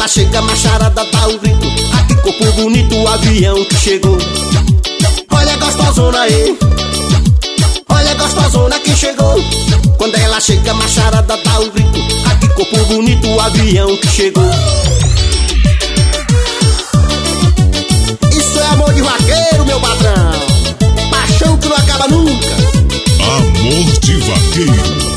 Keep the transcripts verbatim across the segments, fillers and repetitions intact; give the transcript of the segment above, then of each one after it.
ela chega, macharada dá um grito. Aqui corpo bonito, o avião que chegou. Olha a gostosona aí, olha a gostosona que chegou. Quando ela chega, macharada dá um grito. Aqui corpo bonito, o avião que chegou. Isso é amor de vaqueiro, meu patrão. Paixão que não acaba nunca. Amor de vaqueiro.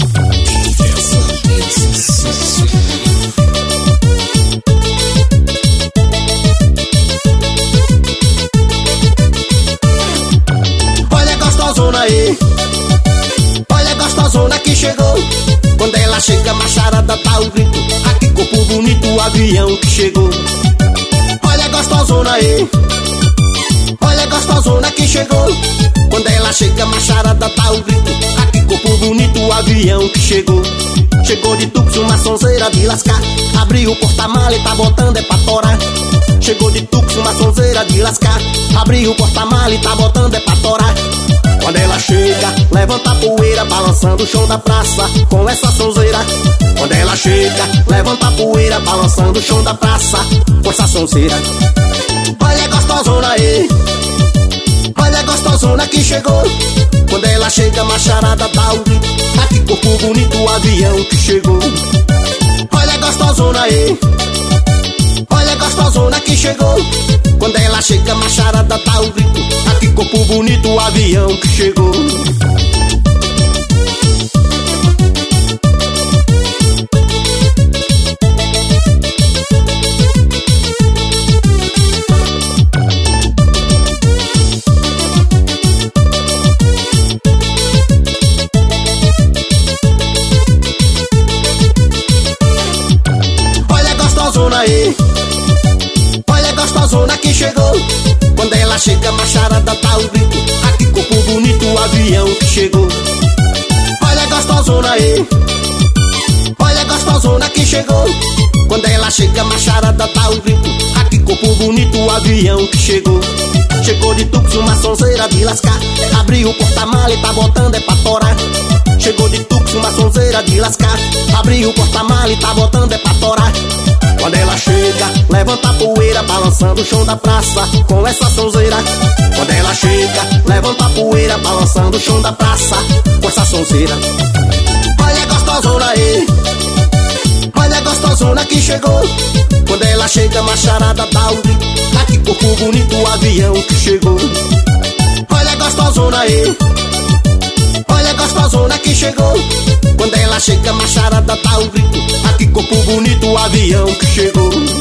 Olha a gostosona aí, olha a gostosona que chegou. Quando ela chega, macharada dá um grito. Aqui corpo bonito, o avião que chegou. Olha a gostosona aí, olha a gostosona que chegou. Quando ela chega, macharada dá um grito. Aqui corpo bonito, o avião que chegou. Chegou de tux, uma sonzeira de lascar. Abriu o porta-mala e tá botando é pra torar. Chegou de tux, uma sonzeira de lascar. Abriu o porta-mala e tá botando é pra torar. Quando ela chega, levanta a poeira, balançando o chão da praça com essa sonzeira. Quando ela chega, levanta a poeira, balançando o chão da praça com essa sonzeira. Olha a gostosona aí, olha a gostosona que chegou. Quando ela chega, macharada dá um grito. Aqui corpo bonito, o avião que chegou. Olha a gostosona aí, olha a gostosona que chegou. Quando ela chega, macharada dá um grito. Aqui corpo bonito, o avião que chegou. Aí, olha a gostosona que chegou. Quando ela chega, macharada dá um grito. Aqui corpo bonito, o avião que chegou. Olha a gostosona aí, olha a gostosona que chegou. Quando ela chega, macharada dá um grito. Aqui corpo bonito, o avião que chegou. Chegou de tux, uma sonzeira de lascar. Abriu o porta-mala e tá botando é pra torar. Chegou de tux, uma sonzeira de lascar. Abriu o porta-mala e tá botando é pra torar. Quando ela chega, levanta a poeira, balançando o chão da praça com essa sonzeira. Quando ela chega, levanta a poeira, balançando o chão da praça com essa sonzeira. Olha a gostosona aí, olha a gostosona que chegou. Quando ela chega, macharada dá um grito. Aqui corpo bonito, o avião que chegou. Olha a gostosona aí, olha a gostosona que chegou. Quando ela chega, macharada dá um grito. Aqui corpo bonito, o avião que chegou.